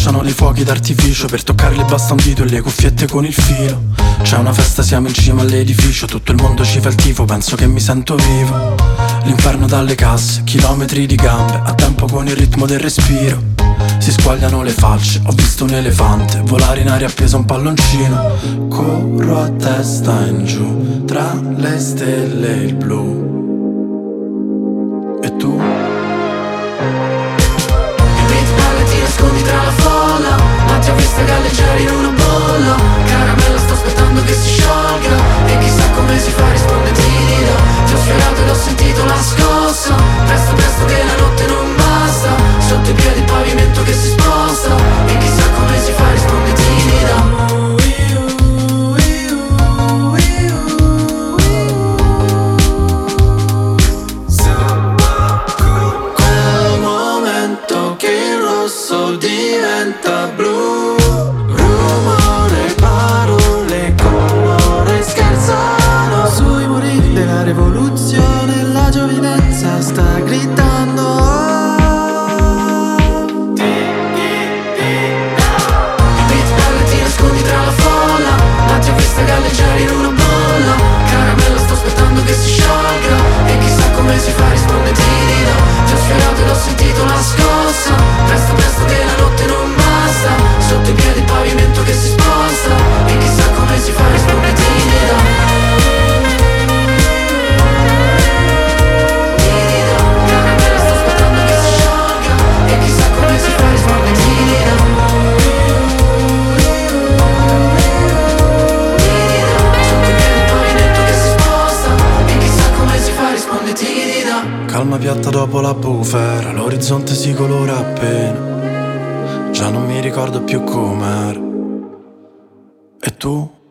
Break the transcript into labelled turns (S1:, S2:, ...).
S1: sbocciano dei fuochi d'artificio, per toccarli basta un dito e le cuffiette con il filo. C'è una festa, siamo in cima all'edificio, tutto il mondo ci fa il tifo, penso che mi sento vivo. L'inferno dalle casse, chilometri di gambe, a tempo con il ritmo del respiro. Si squagliano le falce, ho visto un elefante volare in aria appeso a un palloncino. Corro a testa in giù, tra le stelle e il blu. E tu?
S2: Il beat ti nascondi tra la folla, ma ti ho vista galleggiare in una bolla. Caramella, sto aspettando che si sciolga, e chissà come si fa, risponde timida. Ti ho sfiorato ed ho sentito la scossa. Presto presto che la notte non basta, sotto i piedi il pavimento che si sposta, e chissà come si fa, risponde timida.
S3: Diventa blu, rumore, parole, colore scherzano sui muri della rivoluzione. La giovinezza sta gridando
S2: Il beat ti nascondi tra la folla, ma ti ho vista galleggiare in una bolla. Caramella, sto aspettando che si sciolga, e chissà come si fa, risponde timida. Ti ho sfiorato ed ho sentito la scossa. Presto presto che la notte non basta, sotto i piedi il pavimento che si sposta, e chissà come si fa, risponde timida. Timida, caramella, sto aspettando che si sciolga, e chissà come si fa, risponde timida. Timida, sotto i piedi il pavimento che si sposta, e chissà come si fa, risponde timida.
S1: Calma piatta dopo la bufera, l'orizzonte si colora appena. Già non mi ricordo più com'era. E tu?